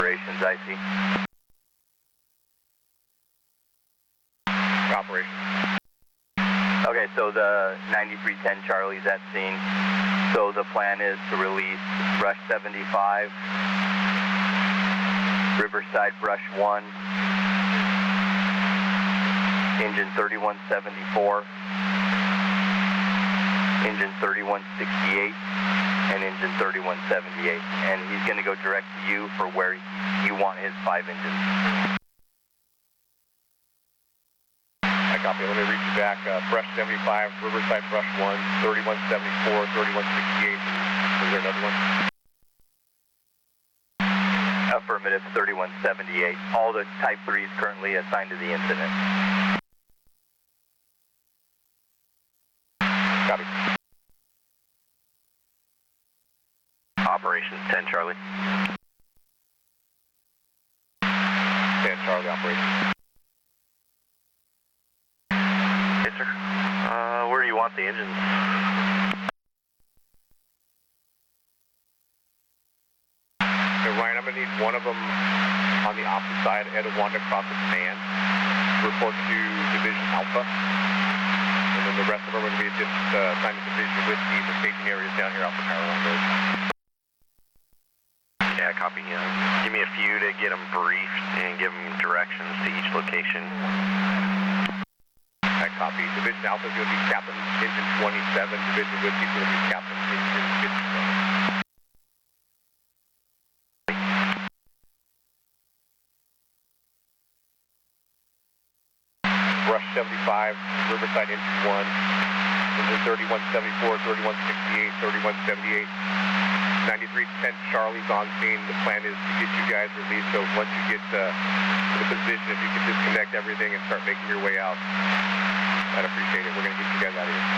Operations, I see. Operations. Okay, so the 9310 Charlie's at scene. So the plan is to release Brush 75, Riverside Brush 1, engine 3174, engine 3168, and engine 3178. And he's going to go direct to you for where you want his 5 engines. I copy. Let me read you back. Brush 75, Riverside Brush 1, 3174, 3168. Is there another one? Affirmative, 3178. All the Type 3s currently assigned to the incident. Copy. Operations, 10 Charlie. 10 Charlie, operations. Yes, sir. Where do you want the engines? So Ryan, I'm going to need one of them on the opposite side, Etiwanda Crossing Command. Report to Division Alpha. And then the rest of them are going to be just assigned to Division Whiskey. The staging area is down here off the Power Line Road. Yeah, copy. Give me a few to get them briefed and give them directions to each location. I copy. Division Alpha is going to be Captain Engine 27. Division Whiskey is going to be Captain Engine 57. Brush 75, Riverside Engine 1, Engine 3174, 3168, 3178. 9310 Charlie's on scene. The plan is to get you guys released, so once you get to the position, if you could disconnect everything and start making your way out, I'd appreciate it. We're going to get you guys out of here.